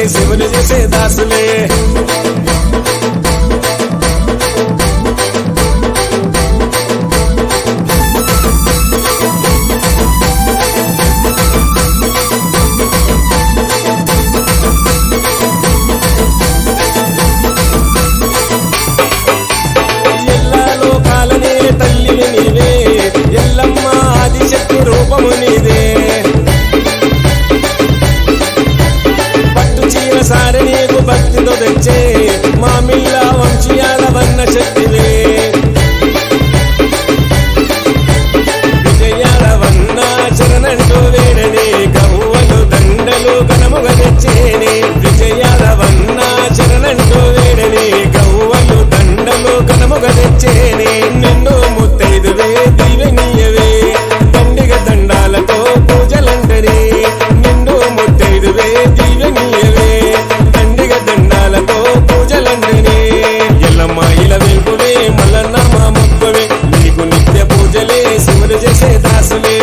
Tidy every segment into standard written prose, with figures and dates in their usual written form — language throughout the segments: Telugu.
శివులు చేసే దాసులే తల్లివి నీవే ఎల్లమ్మ ఆదిశక్తి రూపము నీదే పట్టు చీర సారి నీకు భక్తితో తెచ్చే మామిళ్ళ వంశీయాల వన్న శక్తివే విజయాల వన్న చరణంటూ వేడని గవ్వలు దండలు కనముగ తెచ్చేని విజయాల వన్న చరణంటూ వేడని గవ్వలు దండలు కనముగ తెచ్చేని నిన్ను ముత్తైదువే దీవెనీయవే దండిగ దండాలతో పూజలంటని నిన్ను ముత్తైదువే దీవెనీయవే దండిగ దండాలతో పూజలంటని ఎల్లమ్మ ఇల వెల్పువే మల్లన్న మా మొక్కవే నీకు నిత్య పూజలే శివులు చేసే దాసులే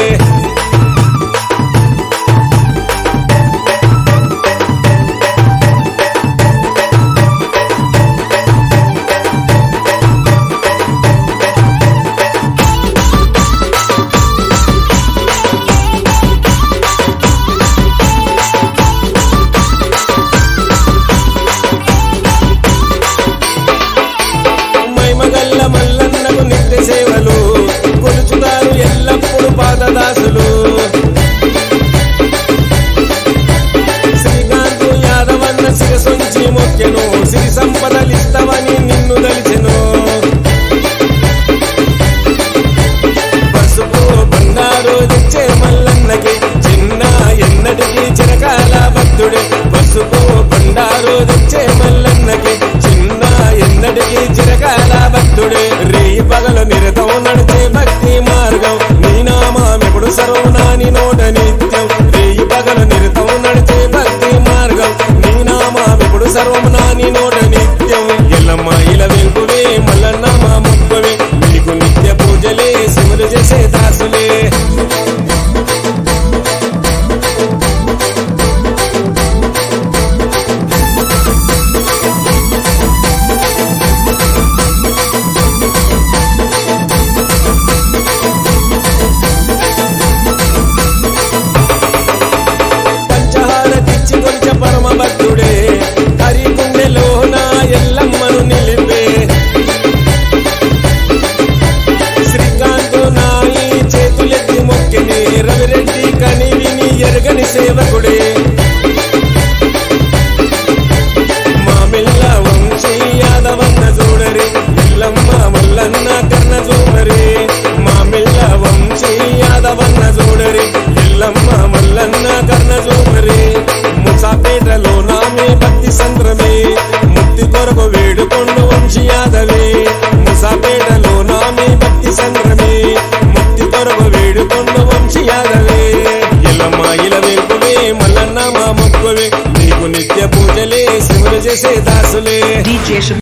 మల్లన్నకు నిత్య సేవలు కొలుచుతారు ఎల్లప్పుడు పాదదాసులు శ్రీకాంతు యాదవన్న శిరసొంచి మొక్కెను సిరి సంపదలిస్తవని నిన్ను దలిచెను పసుపు బండారు తెచ్చే మల్లన్నకి చిన్న ఎన్నటికి చిరకాల భక్తుడే పసుపు బండారు తెచ్చే మల్లన్నకి చిన్న ఎన్నటికి చిరకాల భక్తుడే రేయి పగలు నిరతం నడిచే భక్తి మార్గం నీ నామామెప్పుడు సర్వనాని నోట నిత్యం రేయి పగలు నిరతం నడిచే భక్తి మార్గం నీ నామామెప్పుడు సర్వనాని నోట నిత్యం ఎల్లమ్మ ఇల వెల్పువే మల్లన్న మా మొక్కవే నీకు నిత్య పూజలే శివులు చేసే దాసులే పరమ భక్తుడే హరిగుండెలో నా ఎల్లమ్మను నిలిపే శ్రీకాంతు నాయి చేతులెత్తి మొక్కిని రవిరెడ్డి కని విని ఎరగని సేవకుడే మామిళ్ళ వంశీ యాదవన్న చూడరి ఎల్లమ్మ మల్లన్న కర్ణ చూడరి మామిళ్ళ వంశీ యాదవన్న చూడరి ఎల్లమ్మ మల్లన్న కర్ణ చూడరి ముసాపేటలో నామే భక్తి సంద్రమే ముక్తి కొరకు వేడుకొండు వంశీ యాదవే ముసాపేటలో నామే భక్తి సంద్రమే ముక్తి కొరకు వేడుకొండు వంశీ యాదవే ఎల్లమ్మ ఇల వెల్పువే మల్లన్న మా మొక్కవే నీకు నిత్య పూజలే శివులు చేసే దాసులే